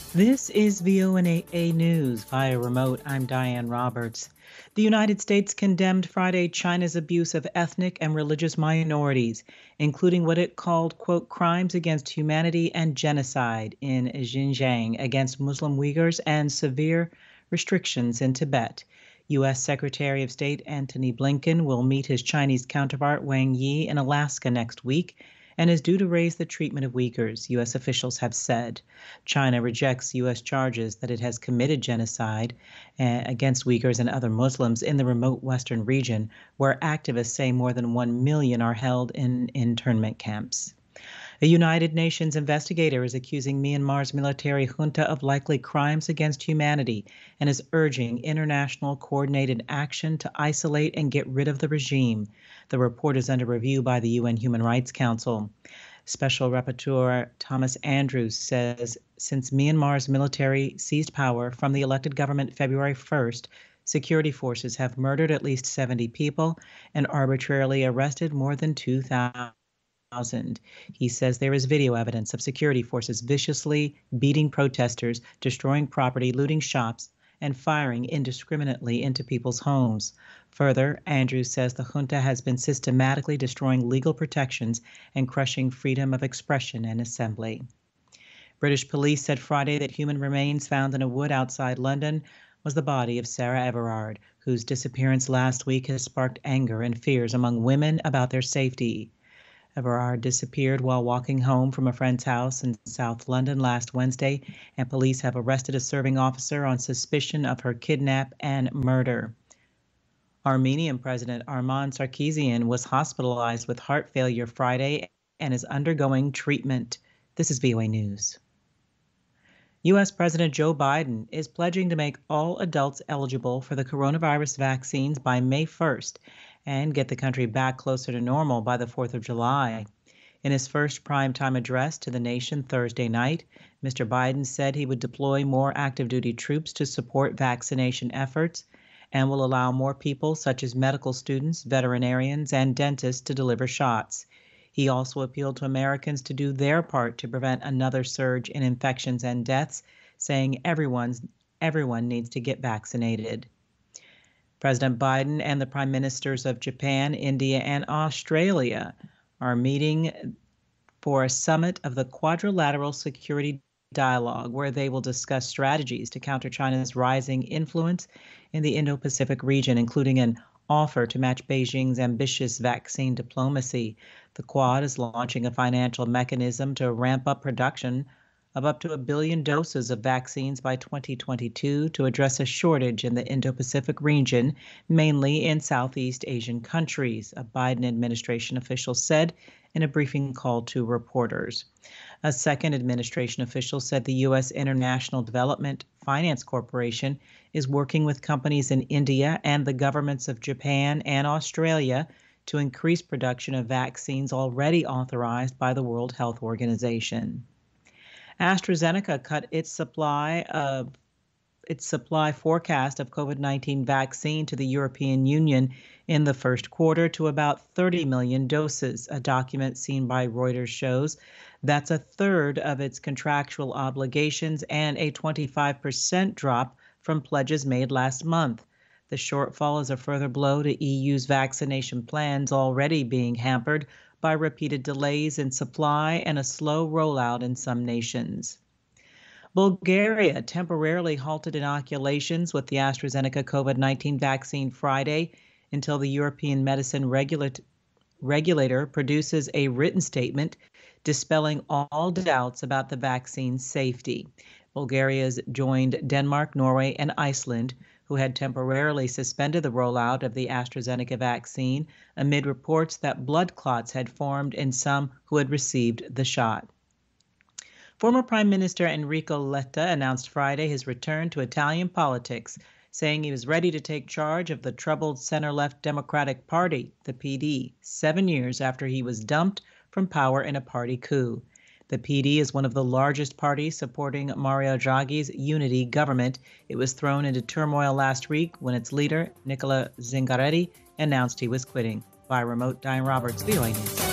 This is VOA News via remote. I'm Diane Roberts. The United States condemned Friday China's abuse of ethnic and religious minorities, including what it called, quote, crimes against humanity and genocide in Xinjiang against Muslim Uyghurs and severe restrictions in Tibet. U.S. Secretary of State Antony Blinken will meet his Chinese counterpart Wang Yi in Alaska next week and is due to raise the treatment of Uyghurs, U.S. officials have said. China rejects U.S. charges that it has committed genocide against Uyghurs and other Muslims in the remote western region, where activists say more than 1 million are held in internment camps. A United Nations investigator is accusing Myanmar's military junta of likely crimes against humanity and is urging international coordinated action to isolate and get rid of the regime. The report is under review by the UN Human Rights Council. Special Rapporteur Thomas Andrews says since Myanmar's military seized power from the elected government February 1st, security forces have murdered at least 70 people and arbitrarily arrested more than 2,000. He says there is video evidence of security forces viciously beating protesters, destroying property, looting shops, and firing indiscriminately into people's homes. Further, Andrews says the junta has been systematically destroying legal protections and crushing freedom of expression and assembly. British police said Friday that human remains found in a wood outside London was the body of Sarah Everard, whose disappearance last week has sparked anger and fears among women about their safety. Everard disappeared while walking home from a friend's house in South London last Wednesday, and police have arrested a serving officer on suspicion of her kidnap and murder. Armenian President Arman Sarkisian was hospitalized with heart failure Friday and is undergoing treatment. This is VOA News. U.S. President Joe Biden is pledging to make all adults eligible for the coronavirus vaccines by May 1st and get the country back closer to normal by the 4th of July. In his first primetime address to the nation Thursday night, Mr. Biden said he would deploy more active duty troops to support vaccination efforts and will allow more people, such as medical students, veterinarians, and dentists, to deliver shots. He also appealed to Americans to do their part to prevent another surge in infections and deaths, saying everyone needs to get vaccinated. President Biden and the prime ministers of Japan, India, and Australia are meeting for a summit of the Quadrilateral Security Dialogue, where they will discuss strategies to counter China's rising influence in the Indo-Pacific region, including an offer to match Beijing's ambitious vaccine diplomacy. The Quad is launching a financial mechanism to ramp up production of up to 1 billion doses of vaccines by 2022 to address a shortage in the Indo-Pacific region, mainly in Southeast Asian countries, a Biden administration official said in a briefing call to reporters. A second administration official said the U.S. International Development Finance Corporation is working with companies in India and the governments of Japan and Australia to increase production of vaccines already authorized by the World Health Organization. AstraZeneca cut its supply forecast of COVID-19 vaccine to the European Union in the first quarter to about 30 million doses. A document seen by Reuters shows that's a third of its contractual obligations and a 25% drop from pledges made last month. The shortfall is a further blow to EU's vaccination plans, already being hampered by repeated delays in supply and a slow rollout in some nations. Bulgaria temporarily halted inoculations with the AstraZeneca COVID-19 vaccine Friday until the European Medicine Regulator produces a written statement dispelling all doubts about the vaccine's safety. Bulgaria's joined Denmark, Norway, and Iceland, who had temporarily suspended the rollout of the AstraZeneca vaccine amid reports that blood clots had formed in some who had received the shot. Former Prime Minister Enrico Letta announced Friday his return to Italian politics, saying he was ready to take charge of the troubled center-left Democratic Party, the PD, 7 years after he was dumped from power in a party coup. The PD is one of the largest parties supporting Mario Draghi's unity government. It was thrown into turmoil last week when its leader, Nicola Zingaretti, announced he was quitting. By remote, Diane Roberts, VOA News.